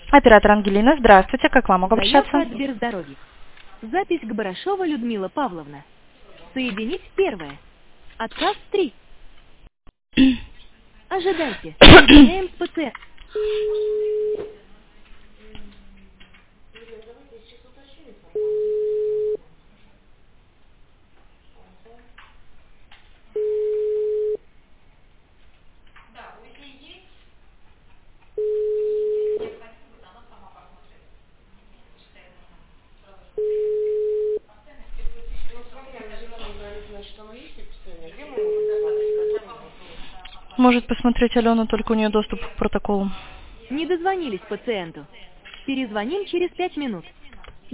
Оператор Ангелина, здравствуйте, как к вам могу Заявка обращаться? от Сберздоровья. Запись к Барашова Людмила Павловна. Соединить первое. Отказ 3. Ожидайте. Соединяем с ПЦ. Может посмотреть Алену, только у нее доступ к протоколу. Не дозвонились пациенту. Перезвоним через 5 минут.